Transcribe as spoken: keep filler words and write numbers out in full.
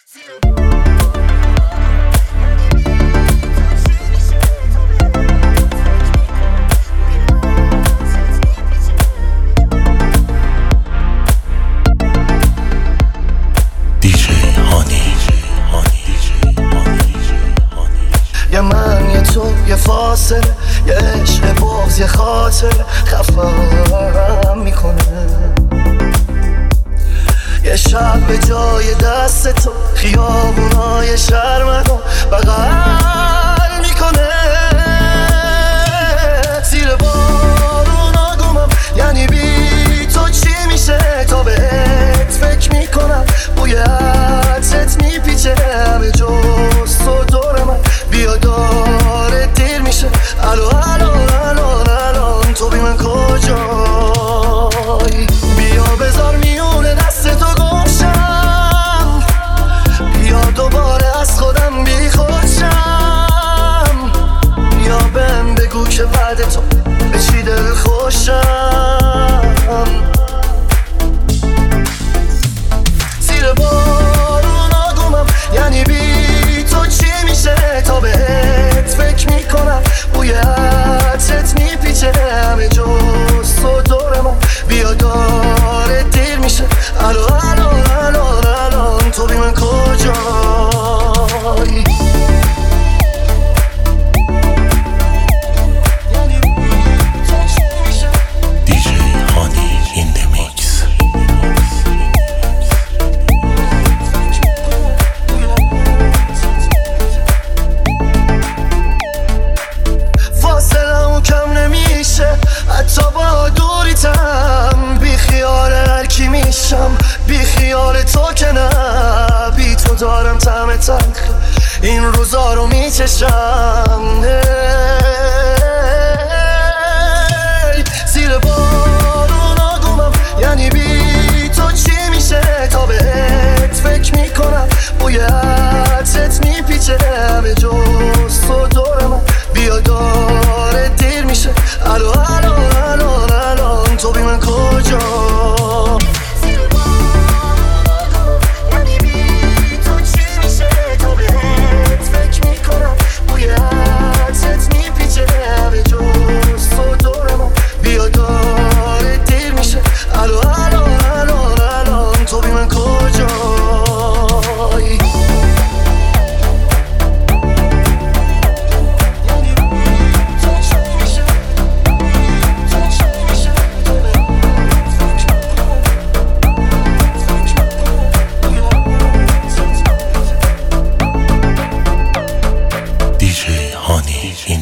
یه من یه تو یه فاصله، یه عشق بغض یه خاطر خفم میکنه. یه شب به جای دست تو خیابونای شهر منو بغل میکنه. زیر بارونا گمم، یعنی بی تو چی میشه؟ تا بهت فکر میکنم بوی عطرت میپیچه همه جز تو دور من. بیا داره دیر میشه، الو الو الو الان تو بی من کجایی؟ بیا بذار میونه دست تو گمشم، بیا دوباره از خودم بی خودشم. بیا بهم بگو که بعد تو به چی دل خوشم. زیر بارونا گمم، یعنی بی تو چی میشه؟ تا بهت فکر میکنم بوی عطرت میپیچه همه جز تو دور من. بیا داره دیر میشه، الو الو الو الان تو بی من کجایی؟ حتی با دوریتم بی خیال هر کی میشم، بی خیال تو که نه. بی تو دارم طعم تلخ این روزا رو میچشم. زیر بارونا گمم، یعنی بی تو چی میشه؟ تا بهت فکر میکنم بوی عطرت میپیچه همه جز تو دور من. بیا داره دیر میشه، الو الو الو الان تو بی من کجا؟ Honey.